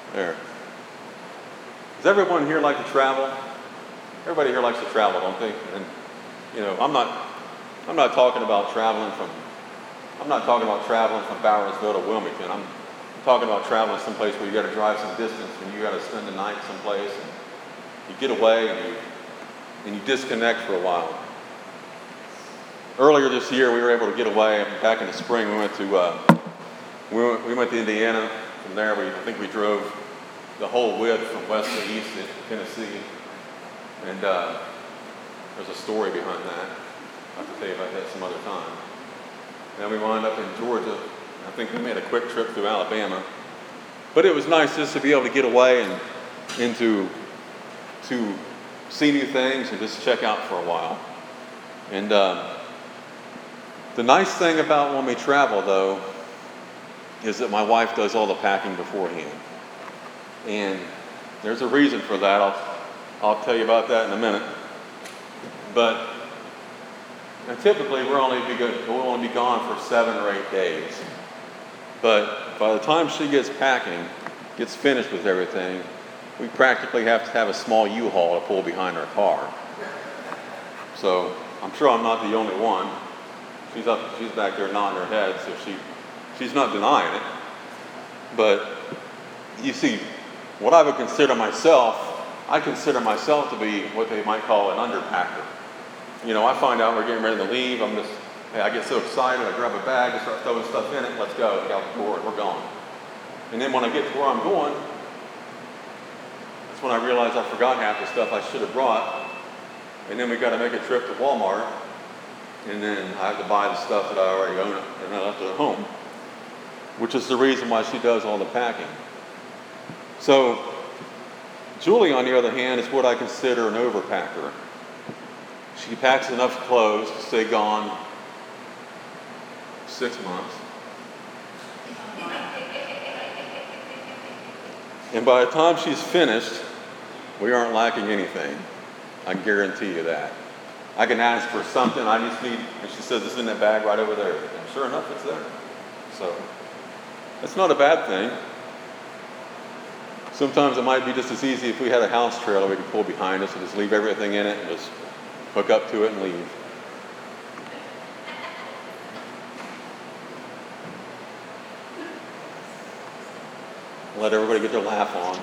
There. Does everyone here like to travel? Everybody here likes to travel, don't they? And I'm not talking about traveling from Bowersville to Wilmington. I'm talking about traveling someplace where you got to drive some distance and you got to spend the night someplace, and you get away and you disconnect for a while. Earlier this year, we were able to get away. Back in the spring, we went to Indiana. From there, I think we drove the whole width from west to east in Tennessee. And there's a story behind that. I'll have to tell you about that some other time. Then we wound up in Georgia. I think we made a quick trip through Alabama. But it was nice just to be able to get away and to see new things and just check out for a while. And the nice thing about when we travel, though, is that my wife does all the packing beforehand. And there's a reason for that. I'll tell you about that in a minute. But typically we'll only be gone for 7 or 8 days. But by the time she gets finished with everything, we practically have to have a small U-Haul to pull behind our car. So I'm sure I'm not the only one. She's back there nodding her head, so she's not denying it. But you see, what I would consider myself, I consider myself to be what they might call an underpacker. I find out we're getting ready to leave. I get so excited, I grab a bag and start throwing stuff in it. Let's go, get out the door, and we're gone. And then when I get to where I'm going, that's when I realize I forgot half the stuff I should have brought. And then we got to make a trip to Walmart. And then I have to buy the stuff that I already own and I left it at home, which is the reason why she does all the packing. So Julie, on the other hand, is what I consider an overpacker. She packs enough clothes to stay gone 6 months. And by the time she's finished, we aren't lacking anything. I guarantee you that. I can ask for something I just need, and she says, it's in that bag right over there. And sure enough, it's there. So it's not a bad thing. Sometimes it might be just as easy if we had a house trailer we could pull behind us and just leave everything in it and just hook up to it and leave. Let everybody get their laugh on.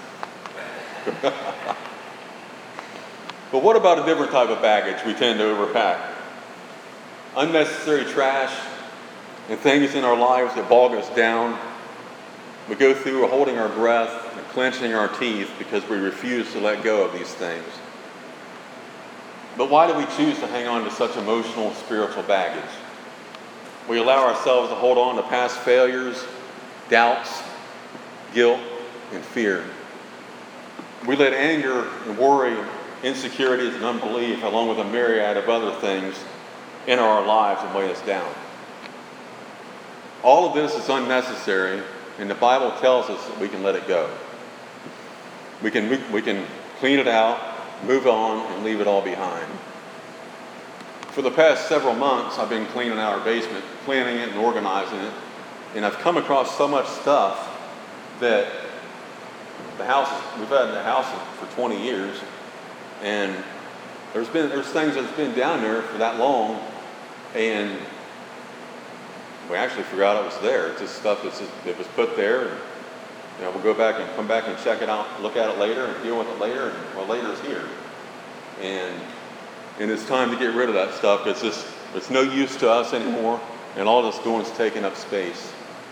But what about a different type of baggage we tend to overpack? Unnecessary trash and things in our lives that bog us down. We go through holding our breath and clenching our teeth because we refuse to let go of these things. But why do we choose to hang on to such emotional, spiritual baggage? We allow ourselves to hold on to past failures, doubts, guilt, and fear. We let anger and worry, insecurities and unbelief, along with a myriad of other things, enter our lives and weigh us down. All of this is unnecessary, and the Bible tells us that we can let it go. We can clean it out, move on, and leave it all behind. For the past several months, I've been cleaning out our basement, planning it and organizing it, and I've come across so much stuff that we've had the house for 20 years, and there's things that's been down there for that long, and we actually forgot it was there. It's just stuff that was put there, and we'll go back and come back and check it out, look at it later, and deal with it later, and well, later's here, and it's time to get rid of that stuff because it's no use to us anymore, and all it's doing is taking up space.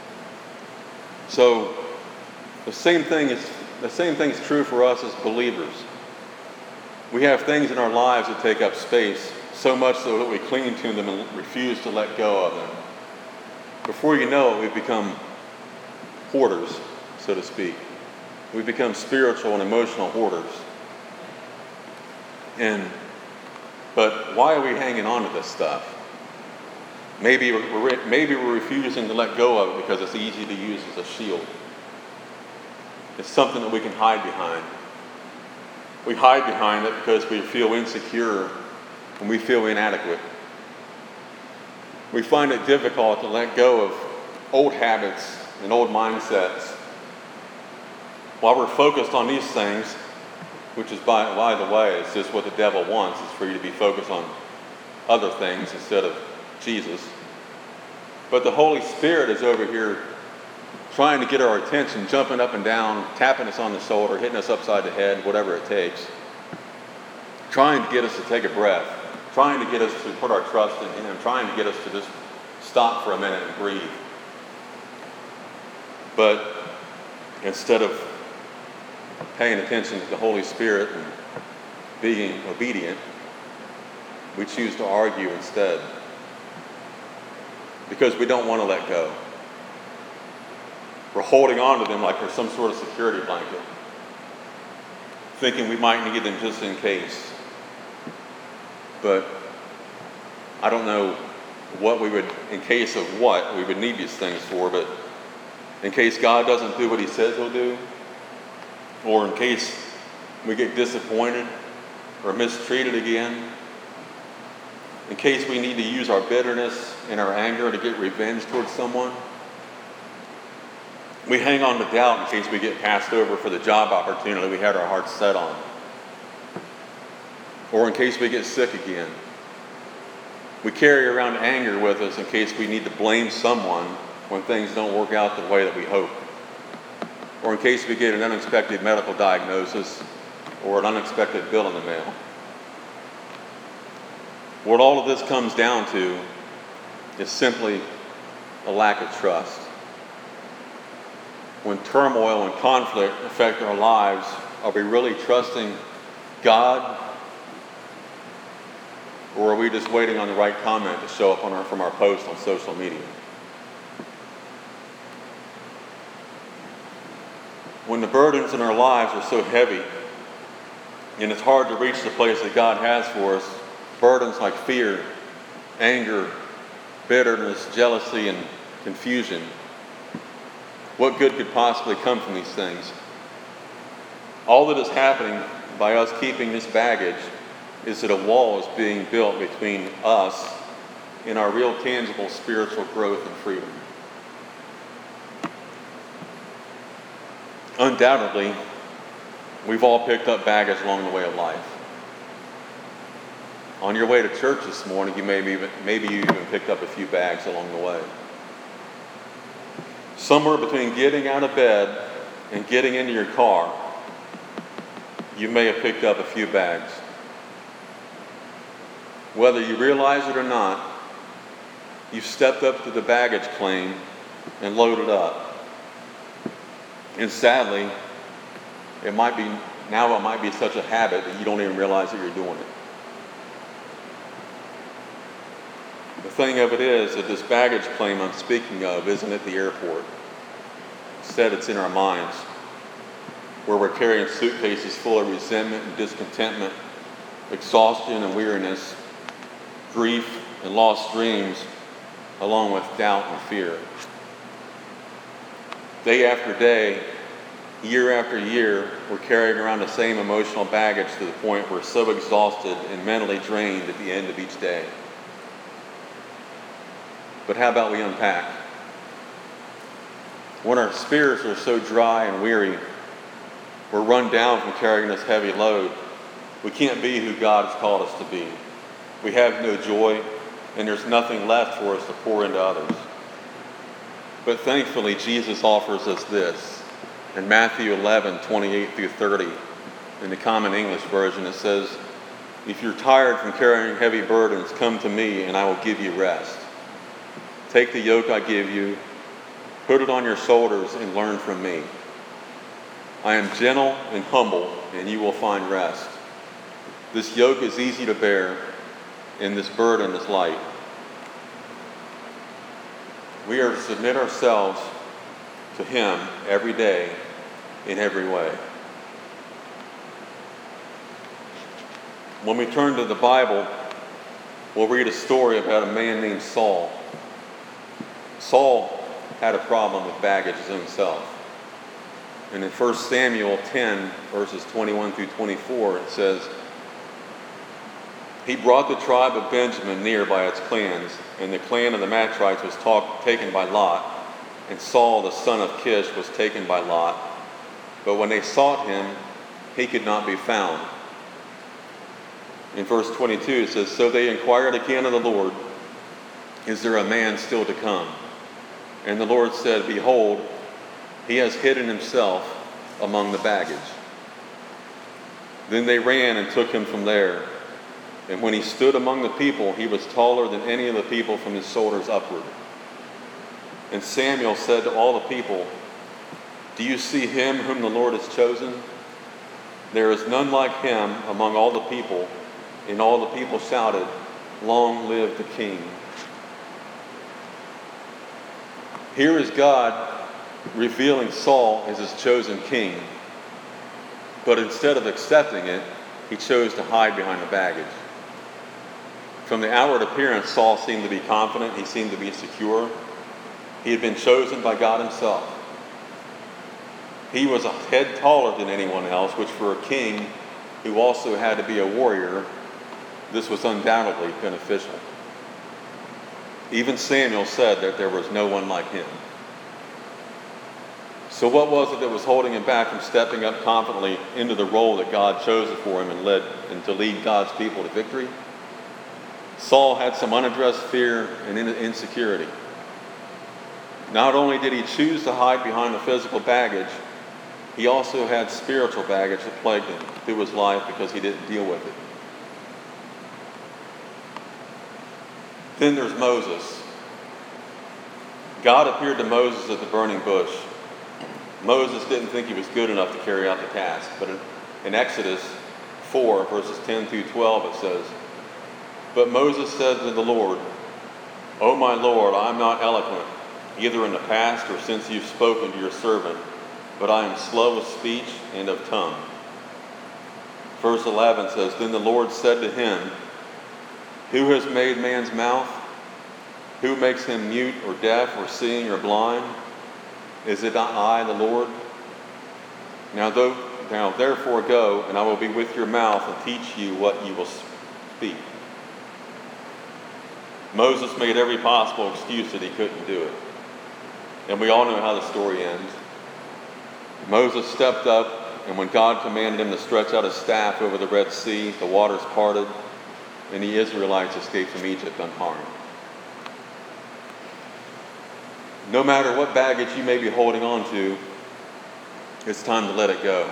So the same thing is true for us as believers. We have things in our lives that take up space, so much so that we cling to them and refuse to let go of them. Before you know it, we've become hoarders, so to speak. We've become spiritual and emotional hoarders. But why are we hanging on to this stuff? Maybe we're refusing to let go of it because it's easy to use as a shield. It's something that we can hide behind. We hide behind it because we feel insecure and we feel inadequate. We find it difficult to let go of old habits and old mindsets While we're focused on these things, which is by the way, it's just what the devil wants, is for you to be focused on other things instead of Jesus. But the Holy Spirit is over here trying to get our attention, jumping up and down, tapping us on the shoulder, hitting us upside the head, whatever it takes. Trying to get us to take a breath, trying to get us to put our trust in Him, trying to get us to just stop for a minute and breathe. But instead of paying attention to the Holy Spirit and being obedient, we choose to argue instead, because we don't want to let go. We're holding on to them like they're some sort of security blanket, thinking we might need them just in case. But I don't know what we would, in case of what we would need these things for, but in case God doesn't do what He says He'll do, or in case we get disappointed or mistreated again, in case we need to use our bitterness and our anger to get revenge towards someone. We hang on to doubt in case we get passed over for the job opportunity we had our hearts set on. Or in case we get sick again. We carry around anger with us in case we need to blame someone when things don't work out the way that we hope. Or in case we get an unexpected medical diagnosis or an unexpected bill in the mail. What all of this comes down to is simply a lack of trust. When turmoil and conflict affect our lives, are we really trusting God? Or are we just waiting on the right comment to show up from our post on social media? When the burdens in our lives are so heavy, and it's hard to reach the place that God has for us, burdens like fear, anger, bitterness, jealousy, and confusion, what good could possibly come from these things? All that is happening by us keeping this baggage is that a wall is being built between us and our real tangible spiritual growth and freedom. Undoubtedly, we've all picked up baggage along the way of life. On your way to church this morning, maybe you even picked up a few bags along the way. Somewhere between getting out of bed and getting into your car, you may have picked up a few bags. Whether you realize it or not, you've stepped up to the baggage claim and loaded up. And sadly, it might be such a habit that you don't even realize that you're doing it. The thing of it is that this baggage claim I'm speaking of isn't at the airport. Instead, it's in our minds, where we're carrying suitcases full of resentment and discontentment, exhaustion and weariness, grief and lost dreams, along with doubt and fear. Day after day, year after year, we're carrying around the same emotional baggage to the point we're so exhausted and mentally drained at the end of each day. But how about we unpack? When our spirits are so dry and weary, we're run down from carrying this heavy load. We can't be who God has called us to be. We have no joy, and there's nothing left for us to pour into others. But thankfully, Jesus offers us this. In Matthew 11:28-30, in the Common English Version, it says, "If you're tired from carrying heavy burdens, come to me, and I will give you rest. Take the yoke I give you, put it on your shoulders, and learn from me. I am gentle and humble, and you will find rest. This yoke is easy to bear, and this burden is light." We are to submit ourselves to Him every day, in every way. When we turn to the Bible, we'll read a story about a man named Saul. Saul had a problem with baggage himself. And in 1 Samuel 10, verses 21-24, it says, "He brought the tribe of Benjamin near by its clans, and the clan of the Matrites was taken by Lot, and Saul the son of Kish was taken by Lot. but when they sought him, he could not be found. In verse 22 it says, So they inquired again of the Lord, Is there a man still to come? And the Lord said, Behold, he has hidden himself among the baggage. Then they ran and took him from there. And when he stood among the people, he was taller than any of the people from his shoulders upward. And Samuel said to all the people, Do you see him whom the Lord has chosen? There is none like him among all the people. And all the people shouted, Long live the king. Here is God revealing Saul as his chosen king. But instead of accepting it, he chose to hide behind the baggage. From the outward appearance, Saul seemed to be confident. He seemed to be secure. He had been chosen by God himself. He was a head taller than anyone else, which for a king who also had to be a warrior, this was undoubtedly beneficial. Even Samuel said that there was no one like him. So what was it that was holding him back from stepping up confidently into the role that God chose for him and to lead God's people to victory? Saul had some unaddressed fear and insecurity. Not only did he choose to hide behind the physical baggage, he also had spiritual baggage that plagued him through his life because he didn't deal with it. Then there's Moses. God appeared to Moses at the burning bush. Moses didn't think he was good enough to carry out the task, but in Exodus 4, verses 10 through 12, it says, But Moses said to the Lord, O my Lord, I am not eloquent, either in the past or since you've spoken to your servant, but I am slow of speech and of tongue. Verse 11 says, Then the Lord said to him, Who has made man's mouth? Who makes him mute or deaf or seeing or blind? Is it not I, the Lord? Now therefore go, and I will be with your mouth and teach you what you will speak. Moses made every possible excuse that he couldn't do it. And we all know how the story ends. Moses stepped up, and when God commanded him to stretch out his staff over the Red Sea, the waters parted, and the Israelites escaped from Egypt unharmed. No matter what baggage you may be holding on to, it's time to let it go.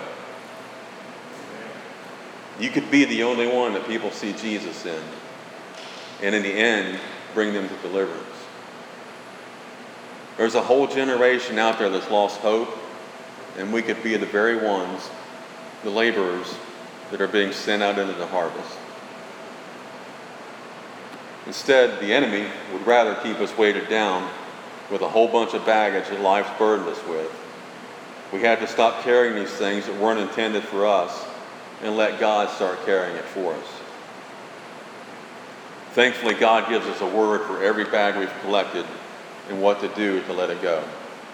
You could be the only one that people see Jesus in, and in the end, bring them to deliverance. There's a whole generation out there that's lost hope, and we could be the very ones, the laborers, that are being sent out into the harvest. Instead, the enemy would rather keep us weighted down with a whole bunch of baggage that life's burdened us with. We have to stop carrying these things that weren't intended for us and let God start carrying it for us. Thankfully, God gives us a word for every bag we've collected and what to do to let it go.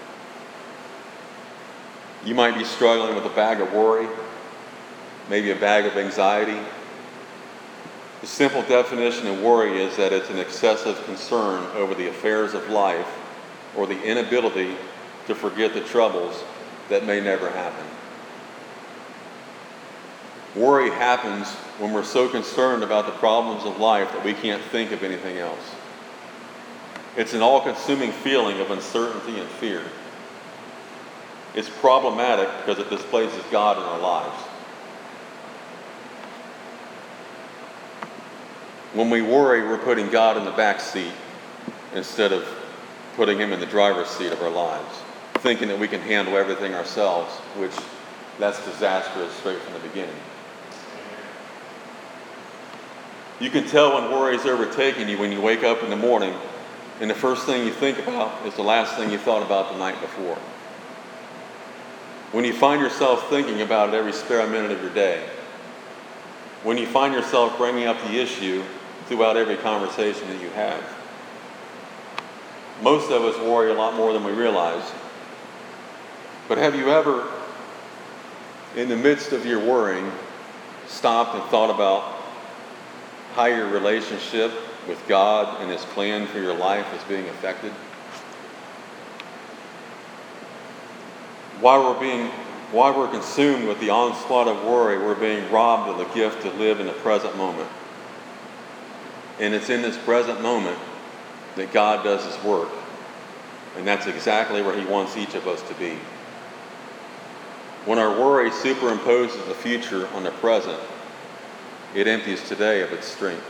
You might be struggling with a bag of worry, maybe a bag of anxiety. The simple definition of worry is that it's an excessive concern over the affairs of life or the inability to forget the troubles that may never happen. Worry happens when we're so concerned about the problems of life that we can't think of anything else. It's an all-consuming feeling of uncertainty and fear. It's problematic because it displaces God in our lives. When we worry, we're putting God in the back seat instead of putting him in the driver's seat of our lives, thinking that we can handle everything ourselves, which that's disastrous straight from the beginning. You can tell when worry is overtaking you when you wake up in the morning and the first thing you think about is the last thing you thought about the night before. When you find yourself thinking about it every spare minute of your day. When you find yourself bringing up the issue throughout every conversation that you have. Most of us worry a lot more than we realize. But have you ever, in the midst of your worrying, stopped and thought about how your relationship with God and his plan for your life is being affected? While we're being While we're consumed with the onslaught of worry, we're being robbed of the gift to live in the present moment. And it's in this present moment that God does his work. And that's exactly where he wants each of us to be. When our worry superimposes the future on the present, it empties today of its strength.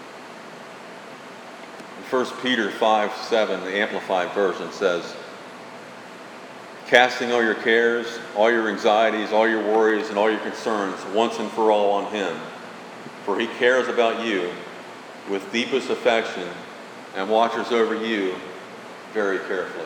In 1 Peter 5:7, the Amplified Version says, "Casting all your cares, all your anxieties, all your worries, and all your concerns once and for all on him, for he cares about you with deepest affection and watches over you very carefully."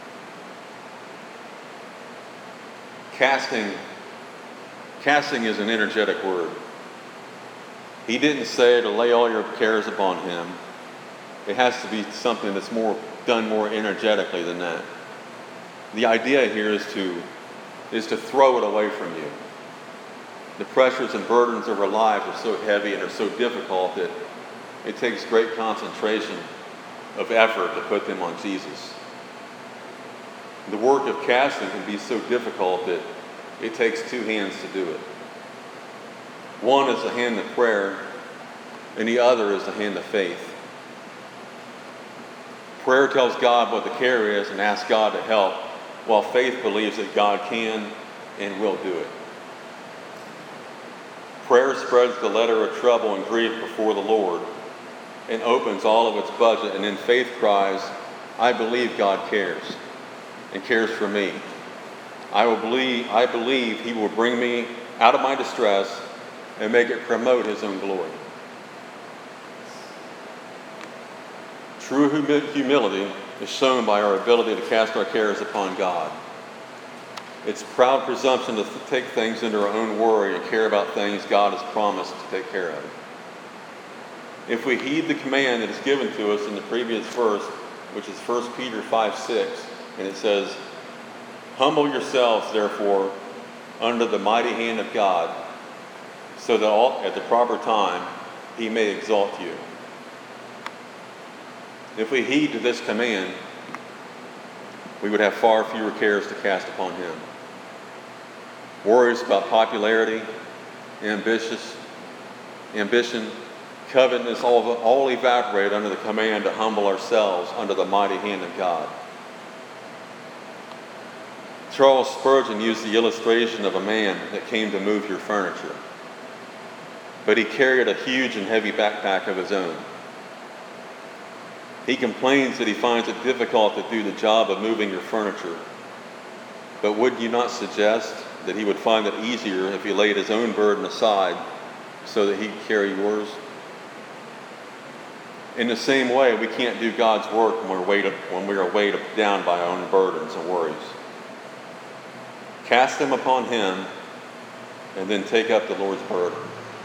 Casting is an energetic word. He didn't say to lay all your cares upon him. It has to be something that's done more energetically than that. The idea here is to throw it away from you. The pressures and burdens of our lives are so heavy and are so difficult that it takes great concentration of effort to put them on Jesus. The work of casting can be so difficult that it takes two hands to do it. One is the hand of prayer, and the other is the hand of faith. Prayer tells God what the care is and asks God to help, while faith believes that God can and will do it. Prayer spreads the letter of trouble and grief before the Lord and opens all of its budget, and then faith cries, "I believe God cares and cares for me. I believe he will bring me out of my distress and make it promote his own glory." True humility is shown by our ability to cast our cares upon God. It's proud presumption to take things into our own worry and care about things God has promised to take care of. If we heed the command that is given to us in the previous verse, which is 1 Peter 5:6, and it says, "Humble yourselves, therefore, under the mighty hand of God, so that at the proper time he may exalt you." If we heed to this command, we would have far fewer cares to cast upon him. Worries about popularity, ambition, covetousness, all evaporate under the command to humble ourselves under the mighty hand of God. Charles Spurgeon used the illustration of a man that came to move your furniture, but he carried a huge and heavy backpack of his own. He complains that he finds it difficult to do the job of moving your furniture, but would you not suggest that he would find it easier if he laid his own burden aside so that he could carry yours? In the same way, we can't do God's work when we are weighed down by our own burdens and worries. Cast them upon him, and then take up the Lord's burden.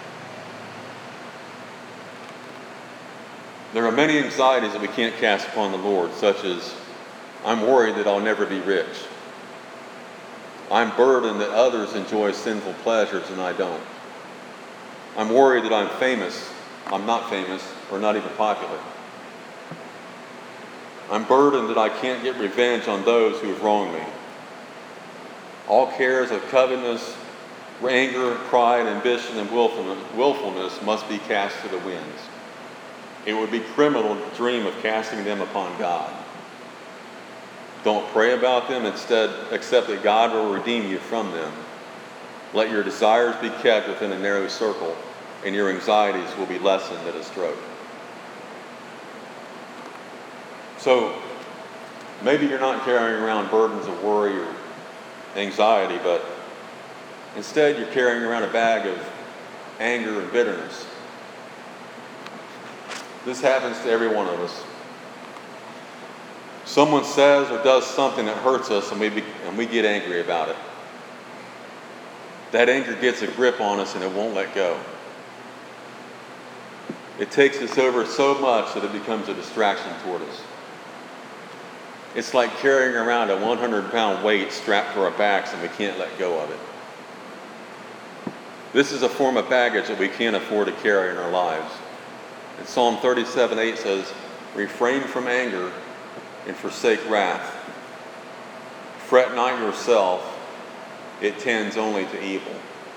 There are many anxieties that we can't cast upon the Lord, such as, I'm worried that I'll never be rich. I'm burdened that others enjoy sinful pleasures and I don't. I'm worried that I'm not famous, or not even popular. I'm burdened that I can't get revenge on those who have wronged me. All cares of covetousness, anger, pride, ambition, and willfulness must be cast to the winds. It would be criminal to dream of casting them upon God. Don't pray about them. Instead, accept that God will redeem you from them. Let your desires be kept within a narrow circle, and your anxieties will be lessened at a stroke. So, maybe you're not carrying around burdens of worry or anxiety, but instead you're carrying around a bag of anger and bitterness. This happens to every one of us. Someone says or does something that hurts us, and we get angry about it. That anger gets a grip on us and it won't let go. It takes us over so much that it becomes a distraction toward us. It's like carrying around a 100-pound weight strapped to our backs and we can't let go of it. This is a form of baggage that we can't afford to carry in our lives. And Psalm 37:8 says, "Refrain from anger and forsake wrath. Fret not yourself, it tends only to evil.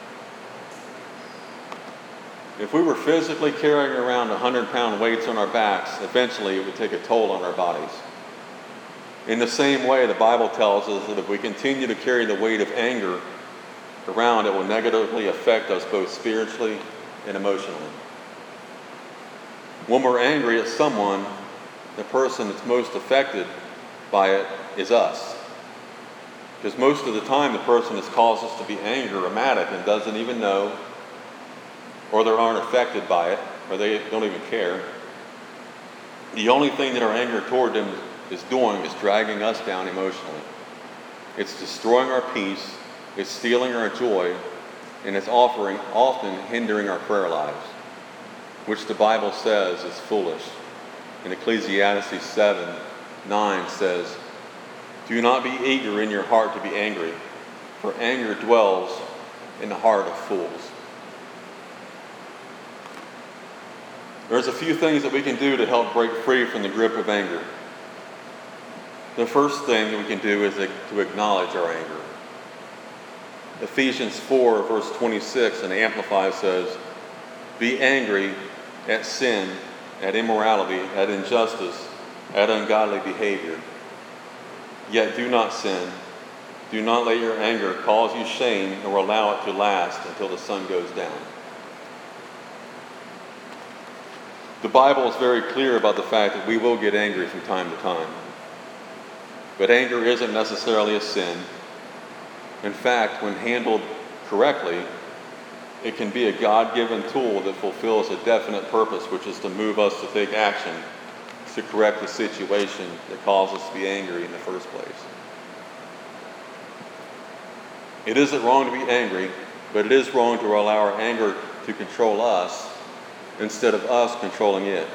If we were physically carrying around 100-pound weights on our backs, eventually it would take a toll on our bodies. In the same way, the Bible tells us that if we continue to carry the weight of anger around, it will negatively affect us both spiritually and emotionally. When we're angry at someone, the person that's most affected by it is us. Because most of the time, the person that's caused us to be angry and doesn't even know, or they aren't affected by it, or they don't even care. The only thing that our anger toward them is doing is dragging us down emotionally. It's destroying our peace, it's stealing our joy, and it's often hindering our prayer lives, which the Bible says is foolish. In Ecclesiastes 7:9 says, "Do not be eager in your heart to be angry, for anger dwells in the heart of fools." There's a few things that we can do to help break free from the grip of anger. The first thing that we can do is to acknowledge our anger. Ephesians 4, verse 26 in Amplified says, "Be angry at sin, at immorality, at injustice, at ungodly behavior. Yet do not sin. Do not let your anger cause you shame, nor allow it to last until the sun goes down." The Bible is very clear about the fact that we will get angry from time to time. But anger isn't necessarily a sin. In fact, when handled correctly, it can be a God-given tool that fulfills a definite purpose, which is to move us to take action to correct the situation that caused us to be angry in the first place. It isn't wrong to be angry, but it is wrong to allow our anger to control us instead of us controlling it.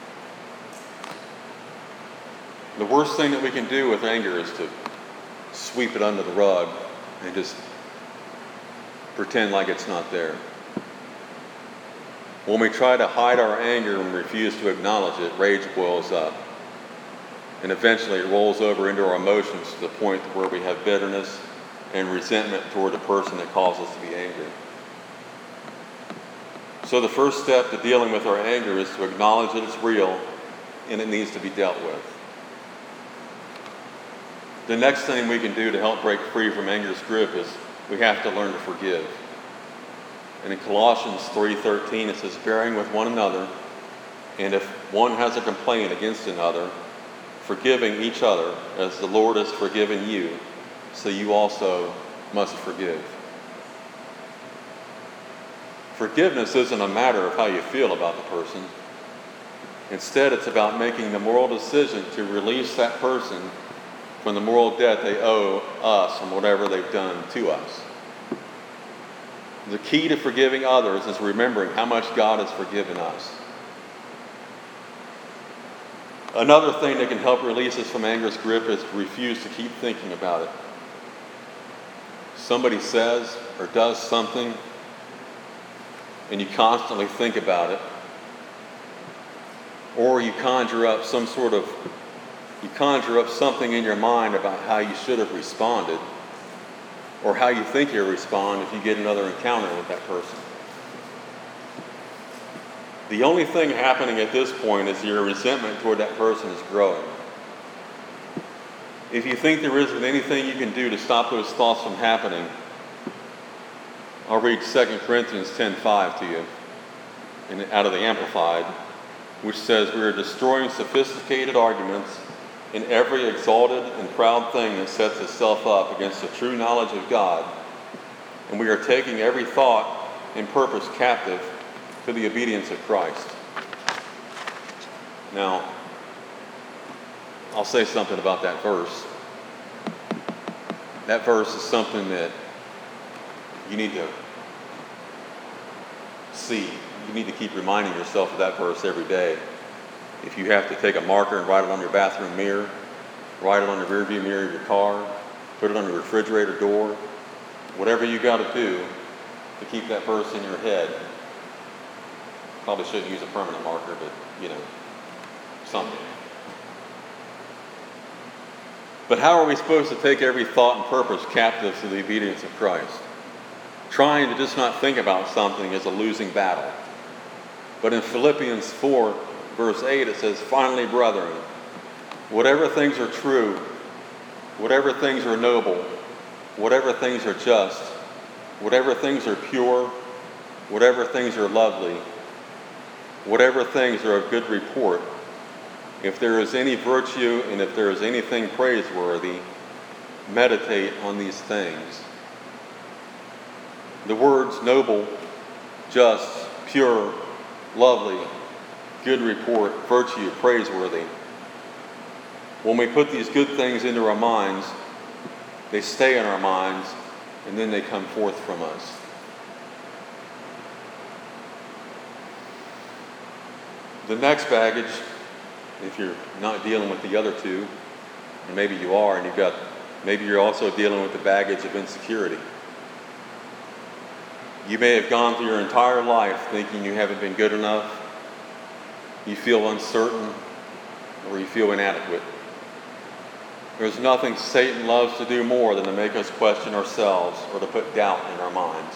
The worst thing that we can do with anger is to sweep it under the rug and just pretend like it's not there. When we try to hide our anger and refuse to acknowledge it, rage boils up. And eventually it rolls over into our emotions to the point where we have bitterness and resentment toward the person that caused us to be angry. So the first step to dealing with our anger is to acknowledge that it's real and it needs to be dealt with. The next thing we can do to help break free from anger's grip is we have to learn to forgive. And in Colossians 3:13 it says, "Bearing with one another, and if one has a complaint against another, forgiving each other as the Lord has forgiven you, so you also must forgive." Forgiveness isn't a matter of how you feel about the person. Instead, it's about making the moral decision to release that person from the moral debt they owe us and whatever they've done to us. The key to forgiving others is remembering how much God has forgiven us. Another thing that can help release us from anger's grip is to refuse to keep thinking about it. Somebody says or does something, and you constantly think about it, or you conjure up something in your mind about how you should have responded, or how you think you'll respond if you get another encounter with that person. The only thing happening at this point is your resentment toward that person is growing. If you think there isn't anything you can do to stop those thoughts from happening, I'll read 2 Corinthians 10:5 to you, out of the Amplified, which says, "We are destroying sophisticated arguments and every exalted and proud thing that sets itself up against the true knowledge of God, and we are taking every thought and purpose captive to the obedience of Christ." Now, I'll say something about that verse. That verse is something that you need to see. You need to keep reminding yourself of that verse every day. If you have to take a marker and write it on your bathroom mirror, write it on the rearview mirror of your car, put it on your refrigerator door, whatever you got to do to keep that verse in your head. Probably shouldn't use a permanent marker, but something. But how are we supposed to take every thought and purpose captive to the obedience of Christ? Trying to just not think about something is a losing battle. But in Philippians 4, verse 8, it says, "Finally, brethren, whatever things are true, whatever things are noble, whatever things are just, whatever things are pure, whatever things are lovely, whatever things are of good report, if there is any virtue and if there is anything praiseworthy, meditate on these things." The words noble, just, pure, lovely, good report, virtue, praiseworthy. When we put these good things into our minds, they stay in our minds and then they come forth from us. The next baggage, if you're not dealing with the other two, and maybe you are, and maybe you're also dealing with the baggage of insecurity. You may have gone through your entire life thinking you haven't been good enough, you feel uncertain, or you feel inadequate. There's nothing Satan loves to do more than to make us question ourselves or to put doubt in our minds.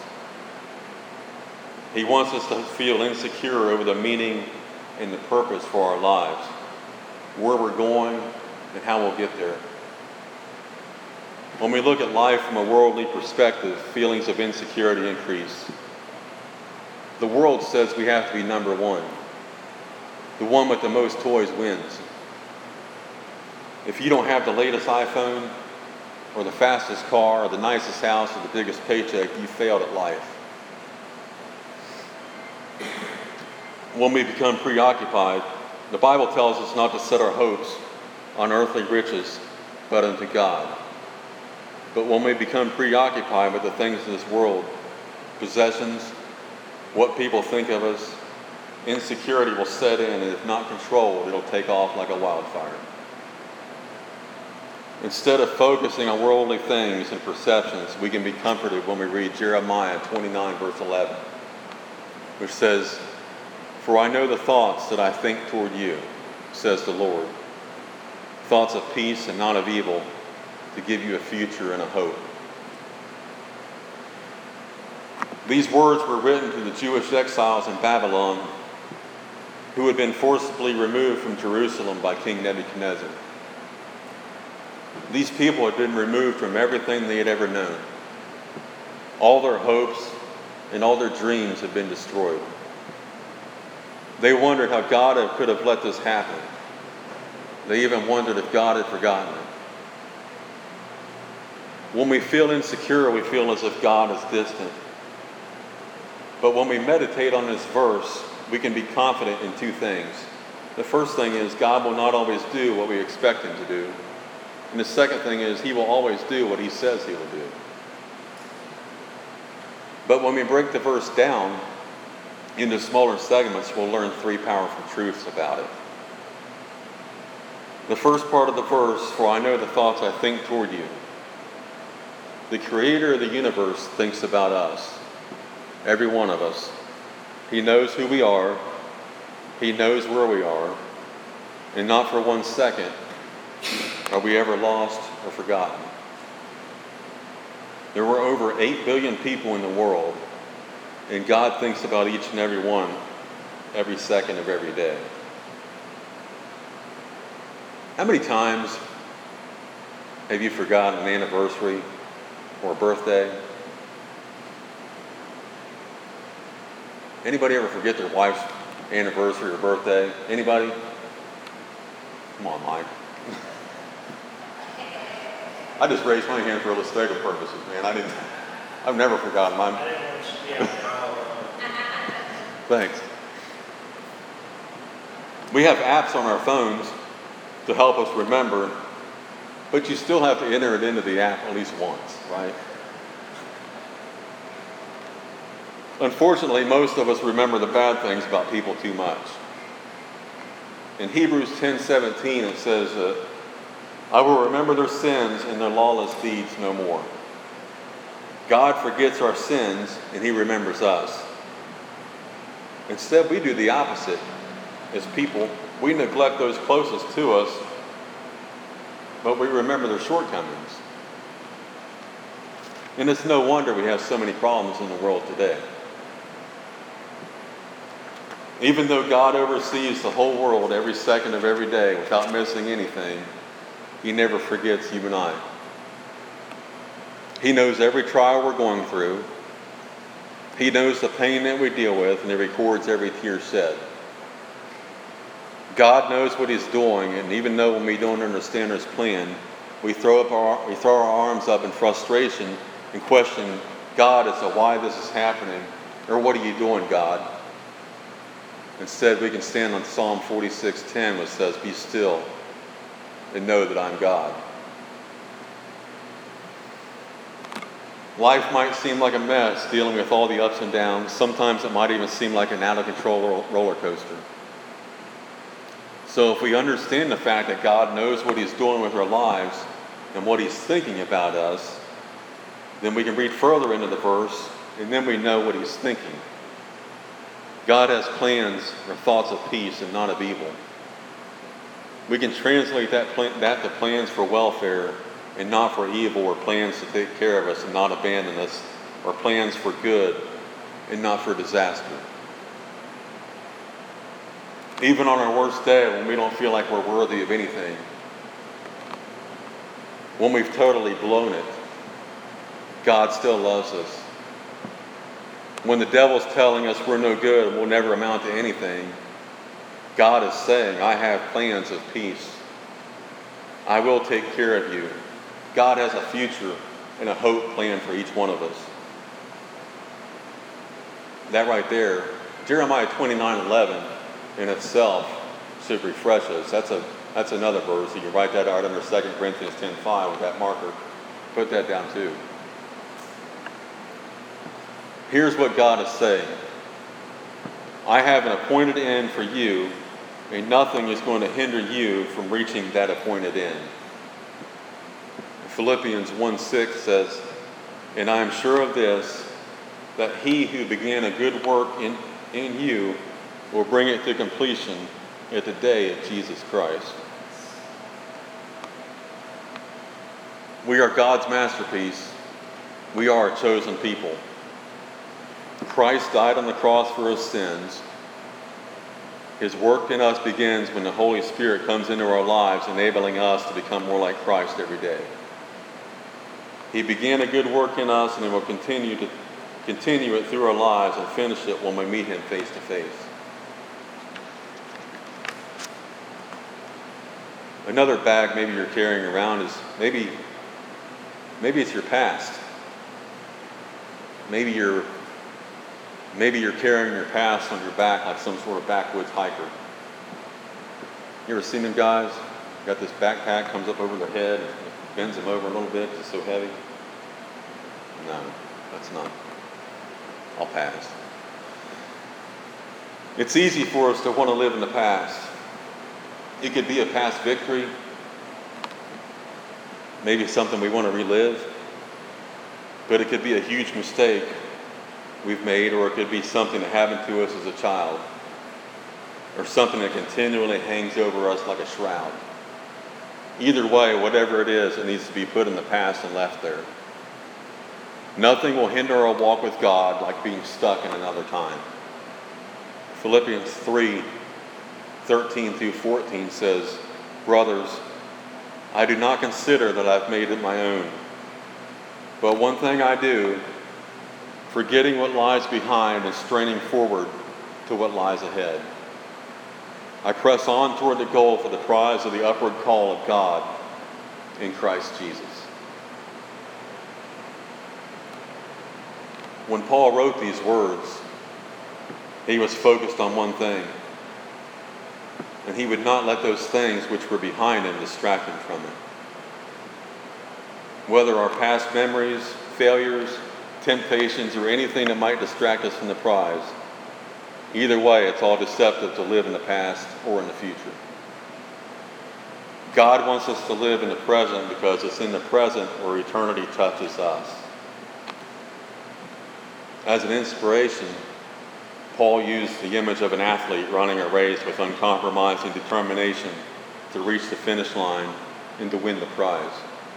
He wants us to feel insecure over the meaning and the purpose for our lives, where we're going and how we'll get there. When we look at life from a worldly perspective, feelings of insecurity increase. The world says we have to be number one. The one with the most toys wins. If you don't have the latest iPhone, or the fastest car, or the nicest house, or the biggest paycheck, you failed at life. When we become preoccupied, the Bible tells us not to set our hopes on earthly riches, but unto God. But when we become preoccupied with the things of this world, possessions, what people think of us, insecurity will set in, and if not controlled, it'll take off like a wildfire. Instead of focusing on worldly things and perceptions, we can be comforted when we read Jeremiah 29, verse 11, which says, "For I know the thoughts that I think toward you, says the Lord, thoughts of peace and not of evil, to give you a future and a hope." These words were written to the Jewish exiles in Babylon who had been forcibly removed from Jerusalem by King Nebuchadnezzar. These people had been removed from everything they had ever known. All their hopes and all their dreams had been destroyed. They wondered how God could have let this happen. They even wondered if God had forgotten them. When we feel insecure, we feel as if God is distant. But when we meditate on this verse, we can be confident in two things. The first thing is God will not always do what we expect him to do. And the second thing is he will always do what he says he will do. But when we break the verse down into smaller segments, we'll learn three powerful truths about it. The first part of the verse, "For I know the thoughts I think toward you." The creator of the universe thinks about us, every one of us. He knows who we are. He knows where we are. And not for 1 second are we ever lost or forgotten. There were over 8 billion people in the world, and God thinks about each and every one every second of every day. How many times have you forgotten an anniversary or a birthday? Anybody ever forget their wife's anniversary or birthday? Anybody? Come on, Mike. I just raised my hand for illustrative purposes, man. I've never forgotten mine. Thanks. We have apps on our phones to help us remember, but you still have to enter it into the app at least once, right? Unfortunately, most of us remember the bad things about people too much. In Hebrews 10:17, it says, "I will remember their sins and their lawless deeds no more." God forgets our sins and he remembers us. Instead, we do the opposite. As people, we neglect those closest to us but we remember their shortcomings. And it's no wonder we have so many problems in the world today. Even though God oversees the whole world every second of every day without missing anything, He never forgets you and I. He knows every trial we're going through. He knows the pain that we deal with, and He records every tear shed. God knows what He's doing, and even though when we don't understand His plan, we throw our arms up in frustration and question God as to why this is happening, or what are you doing, God? Instead, we can stand on Psalm 46:10, which says, "Be still and know that I'm God." Life might seem like a mess, dealing with all the ups and downs. Sometimes it might even seem like an out-of-control roller coaster. So if we understand the fact that God knows what He's doing with our lives and what He's thinking about us, then we can read further into the verse, and then we know what He's thinking. God has plans or thoughts of peace and not of evil. We can translate that to plans for welfare and not for evil, or plans to take care of us and not abandon us, or plans for good and not for disaster. Even on our worst day, when we don't feel like we're worthy of anything, when we've totally blown it, God still loves us. When the devil's telling us we're no good and we'll never amount to anything, God is saying, I have plans of peace. I will take care of you. God has a future and a hope plan for each one of us. That right there, Jeremiah 29:11 in itself should refresh us. That's another verse. You can write that out under 2 Corinthians 10:5 with that marker. Put that down too. Here's what God is saying. I have an appointed end for you, and nothing is going to hinder you from reaching that appointed end. Philippians 1:6 says, and I am sure of this, that He who began a good work in you will bring it to completion at the day of Jesus Christ. We are God's masterpiece. We are a chosen people. Christ died on the cross for His sins. His work in us begins when the Holy Spirit comes into our lives, enabling us to become more like Christ every day. He began a good work in us, and He will continue it through our lives and finish it when we meet Him face to face. Another bag maybe you're carrying around is maybe it's your past. Maybe you're carrying your past on your back like some sort of backwoods hiker. You ever seen them guys? Got this backpack, comes up over their head, and bends them over a little bit, it's so heavy. No, that's not. I'll pass. It's easy for us to want to live in the past. It could be a past victory, maybe something we want to relive, but it could be a huge mistake we've made, or it could be something that happened to us as a child, or something that continually hangs over us like a shroud. Either way, whatever it is, it needs to be put in the past and left there. Nothing will hinder our walk with God like being stuck in another time. Philippians 3:13 through 14 says, brothers, I do not consider that I've made it my own, but one thing I do, forgetting what lies behind and straining forward to what lies ahead. I press on toward the goal for the prize of the upward call of God in Christ Jesus. When Paul wrote these words, he was focused on one thing, and he would not let those things which were behind him distract him from it. Whether our past memories, failures, temptations, or anything that might distract us from the prize, either way, it's all deceptive to live in the past or in the future. God wants us to live in the present because it's in the present where eternity touches us. As an inspiration, Paul used the image of an athlete running a race with uncompromising determination to reach the finish line and to win the prize.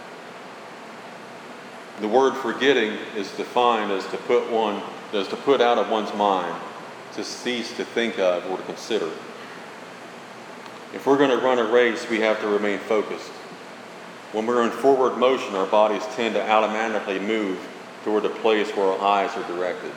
The word forgetting is defined as to put out of one's mind, to cease to think of or to consider. If we're going to run a race, we have to remain focused. When we're in forward motion, our bodies tend to automatically move toward the place where our eyes are directed.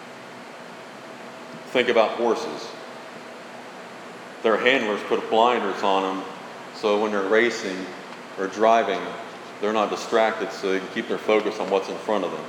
Think about horses. Their handlers put blinders on them so when they're racing or driving, they're not distracted, so they can keep their focus on what's in front of them.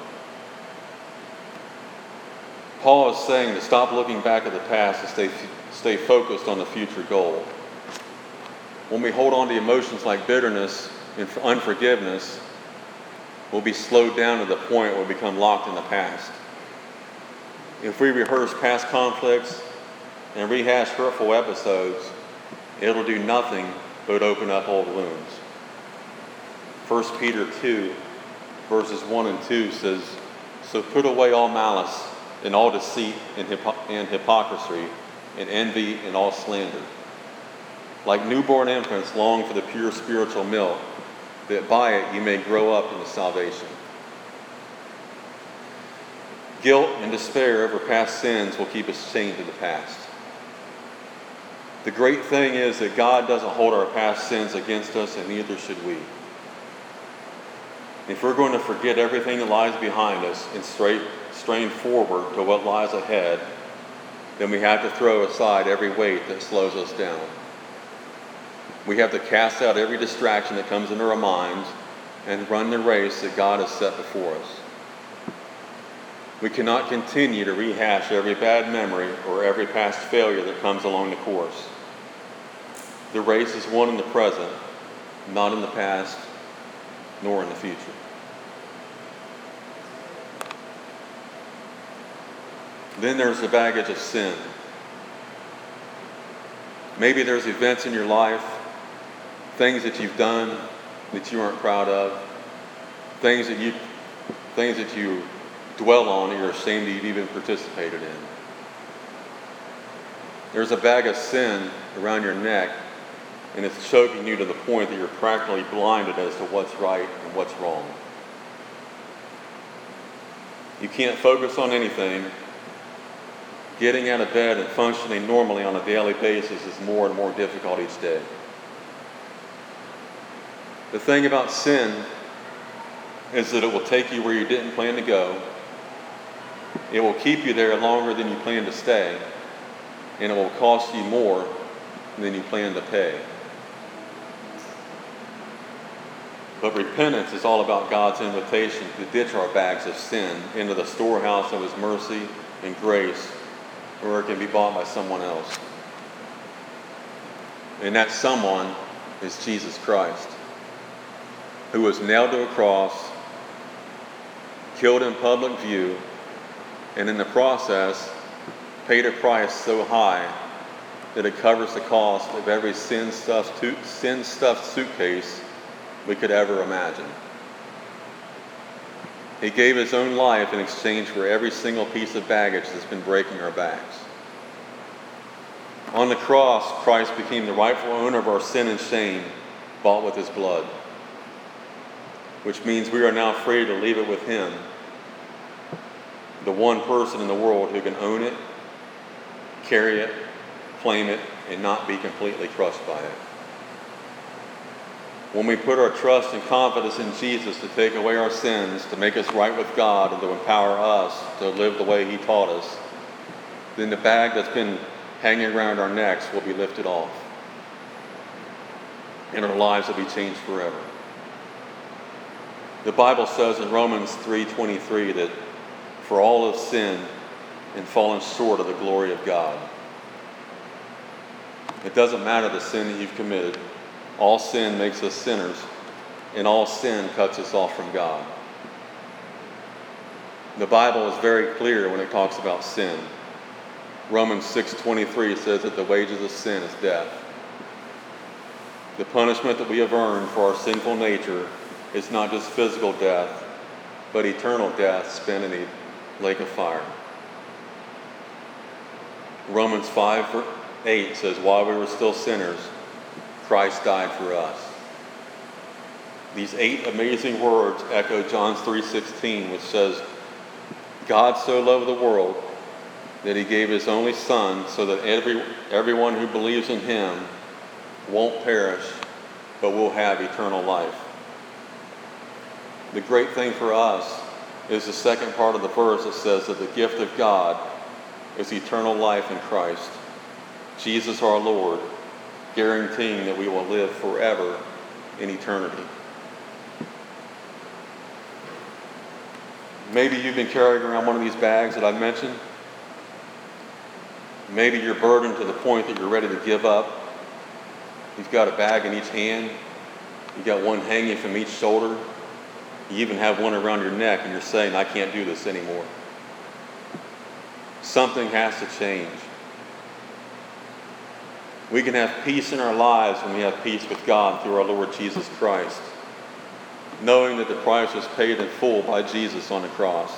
Paul is saying to stop looking back at the past and stay focused on the future goal. When we hold on to emotions like bitterness and unforgiveness, we'll be slowed down to the point where we become locked in the past. If we rehearse past conflicts and rehash hurtful episodes, it'll do nothing but open up old wounds. 1 Peter 2, verses 1 and 2 says, "So put away all malice and all deceit and hypocrisy and envy and all slander. Like newborn infants, long for the pure spiritual milk, that by it you may grow up into salvation." Guilt and despair over past sins will keep us chained to the past. The great thing is that God doesn't hold our past sins against us, and neither should we. If we're going to forget everything that lies behind us and strain forward to what lies ahead, then we have to throw aside every weight that slows us down. We have to cast out every distraction that comes into our minds and run the race that God has set before us. We cannot continue to rehash every bad memory or every past failure that comes along the course. The race is won in the present, not in the past, nor in the future. Then there's the baggage of sin. Maybe there's events in your life, things that you've done that you aren't proud of, things that you dwell on and you're ashamed that you've even participated in. There's a bag of sin around your neck, and it's choking you to the point that you're practically blinded as to what's right and what's wrong. You can't focus on anything. Getting out of bed and functioning normally on a daily basis is more and more difficult each day. The thing about sin is that it will take you where you didn't plan to go. It will keep you there longer than you plan to stay, and it will cost you more than you plan to pay. But repentance is all about God's invitation to ditch our bags of sin into the storehouse of His mercy and grace, where it can be bought by someone else. And that someone is Jesus Christ, who was nailed to a cross, killed in public view, and in the process paid a price so high that it covers the cost of every sin-stuffed suitcase we could ever imagine. He gave His own life in exchange for every single piece of baggage that's been breaking our backs. On the cross, Christ became the rightful owner of our sin and shame, bought with His blood, which means we are now free to leave it with Him, the one person in the world who can own it, carry it, claim it, and not be completely crushed by it. When we put our trust and confidence in Jesus to take away our sins, to make us right with God, and to empower us to live the way He taught us, then the bag that's been hanging around our necks will be lifted off, and our lives will be changed forever. The Bible says in Romans 3:23 that for all have sinned and fallen short of the glory of God. It doesn't matter the sin that you've committed. All sin makes us sinners, and all sin cuts us off from God. The Bible is very clear when it talks about sin. Romans 6:23 says that the wages of sin is death. The punishment that we have earned for our sinful nature is not just physical death, but eternal death spent in the lake of fire. Romans 5:8 says, while we were still sinners, Christ died for us. These 8 amazing words echo John 3:16, which says, God so loved the world that he gave his only Son so that everyone who believes in him won't perish, but will have eternal life. The great thing for us is the second part of the verse that says that the gift of God is eternal life in Christ, Jesus our Lord, guaranteeing that we will live forever in eternity. Maybe you've been carrying around one of these bags that I've mentioned. Maybe you're burdened to the point that you're ready to give up. You've got a bag in each hand. You've got one hanging from each shoulder. You even have one around your neck, and you're saying, I can't do this anymore. Something has to change. We can have peace in our lives when we have peace with God through our Lord Jesus Christ, knowing that the price was paid in full by Jesus on the cross.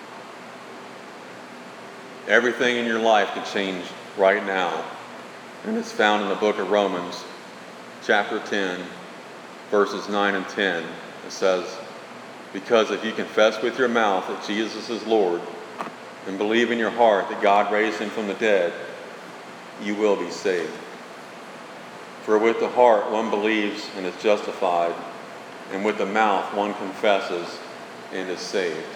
Everything in your life can change right now, and it's found in the book of Romans, chapter 10, verses 9 and 10. It says, because if you confess with your mouth that Jesus is Lord and believe in your heart that God raised him from the dead, you will be saved. For with the heart one believes and is justified, and with the mouth one confesses and is saved.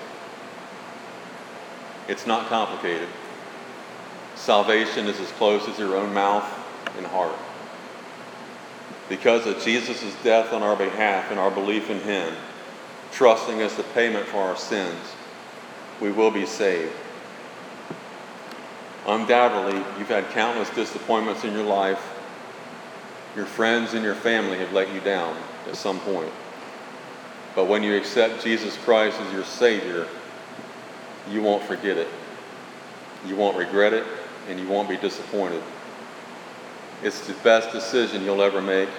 It's not complicated. Salvation is as close as your own mouth and heart. Because of Jesus' death on our behalf and our belief in him, trusting as the payment for our sins, we will be saved. Undoubtedly, you've had countless disappointments in your life. Your friends and your family have let you down at some point. But when you accept Jesus Christ as your Savior, you won't forget it. You won't regret it, and you won't be disappointed. It's the best decision you'll ever make.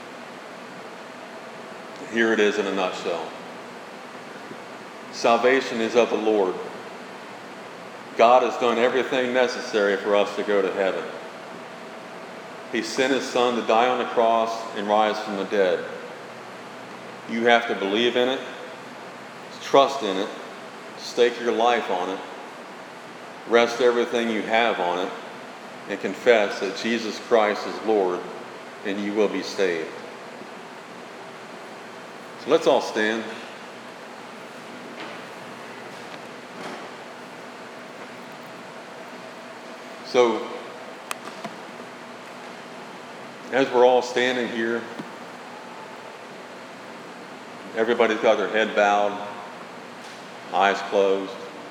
Here it is in a nutshell. Salvation is of the Lord. God has done everything necessary for us to go to heaven. He sent his Son to die on the cross and rise from the dead. You have to believe in it, trust in it, stake your life on it, rest everything you have on it, and confess that Jesus Christ is Lord, and you will be saved. So let's all stand. So, as we're all standing here, everybody's got their head bowed, eyes closed.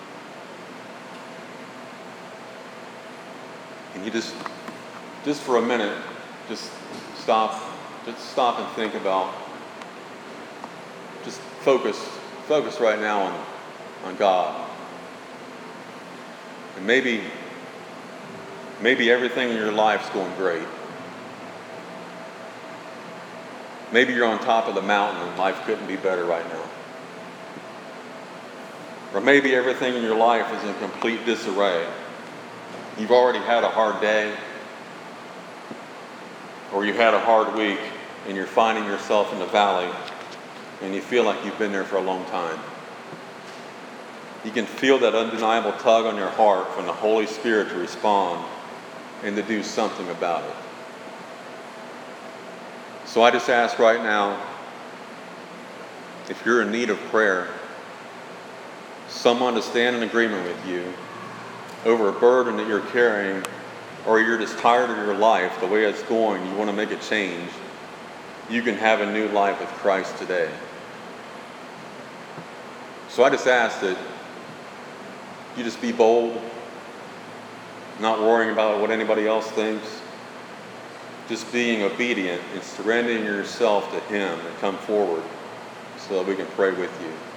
And you just for a minute, just stop and think about, just focus right now on God. And maybe everything in your life's going great. Maybe you're on top of the mountain and life couldn't be better right now. Or maybe everything in your life is in complete disarray. You've already had a hard day, or you had a hard week, and you're finding yourself in the valley, and you feel like you've been there for a long time. You can feel that undeniable tug on your heart from the Holy Spirit to respond and to do something about it. So I just ask right now, if you're in need of prayer, someone to stand in agreement with you over a burden that you're carrying, or you're just tired of your life, the way it's going, you want to make a change, you can have a new life with Christ today. So I just ask that you just be bold, not worrying about what anybody else thinks, just being obedient and surrendering yourself to him, and come forward so that we can pray with you.